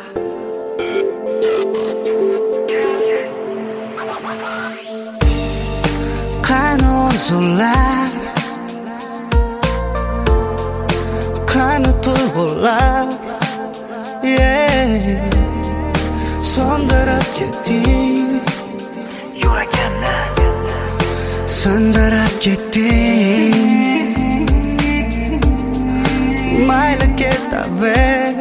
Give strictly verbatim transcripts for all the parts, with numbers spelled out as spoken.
Qani orzular, qani tuyg'ular, yeah. Sondirib ketding yuragimni, sindirib ketding. Mayli ketaver,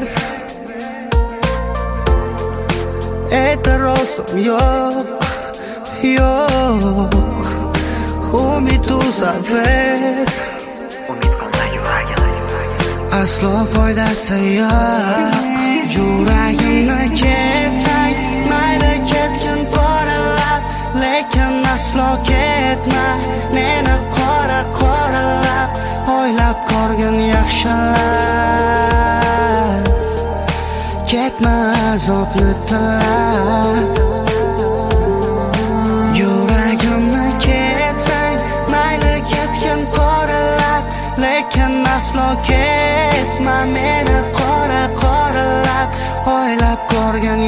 e'tirozim yo'q, yo'q. Umid uzaver, umid qilma yuragim, aslo foydasi yo'q. Yuragimni ketsang, mayli ketgin poralab, lekin aslo ketma meni qora qoralab. O'ylab ko'rgin yaxshilab, ketma azobni tilab. Yuragimni ketsang, mayli ketgin poralab, lekin aslo ketma meni qora qoralab. O'ylab ko'rgin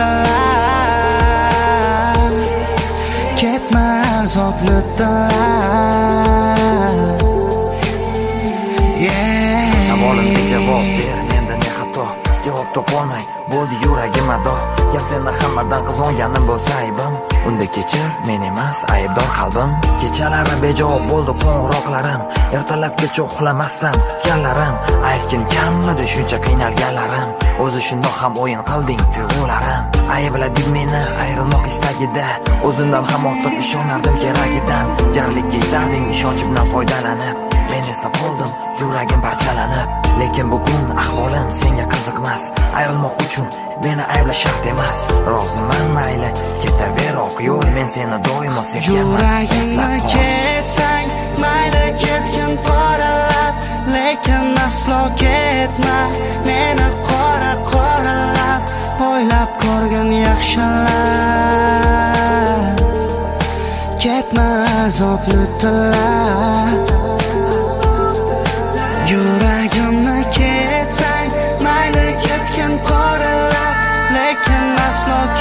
yaxshilab, ketma azobni tilab. Savolimga javob ber, menda ne xato? Javob topolmay bo'ldi yuragim ado. Gar seni hammadan qizg'onganim bo'lsa aybim, unda kechir, men emas aybdor qalbim. Kechalari bejavob bo'ldi qo'ng'iroqlarim, ertalabgacha uxlamasdan kutganlarim. Aytgin kamladi shuncha qiynalganlarim, o'zi shundoq ham o'yin qilding tuyg'ularim. Ayblading meni ayrilmoq istagida, o'zimdan ham ortiq ishonardim keragidan. Jarlikka yetarding ishonch bilan foydalanib, men esa qoldim yuragim parchalanib. Lekin bugun ahvolim senga qiziqmas, ayrilmoq uchun meni ayblash shart emas. Roziman mayli ketaver oq yo'l, men seni doimo sevganman. Yuragimni ketsang, mayli ketgin poralab, lekin aslo ketma meni qora qoralab. O'ylab ko'rgin yaxshilab, ketma azobni tilab. Yuragimni ketsang, mayli ketgin poralab, lekin aslo